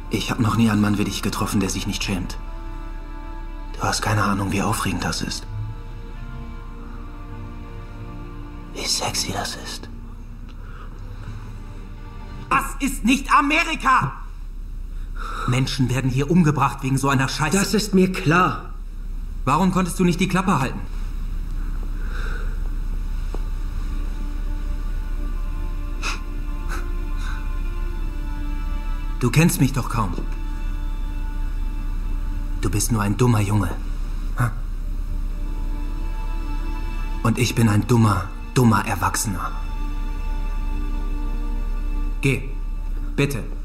Ich habe noch nie einen Mann wie dich getroffen, der sich nicht schämt. Du hast keine Ahnung, wie aufregend das ist. Wie sexy das ist. Das ist nicht Amerika! Menschen werden hier umgebracht wegen so einer Scheiße. Das ist mir klar. Warum konntest du nicht die Klappe halten? Du kennst mich doch kaum. Du bist nur ein dummer Junge. Und ich bin ein dummer Erwachsener. Geh, bitte.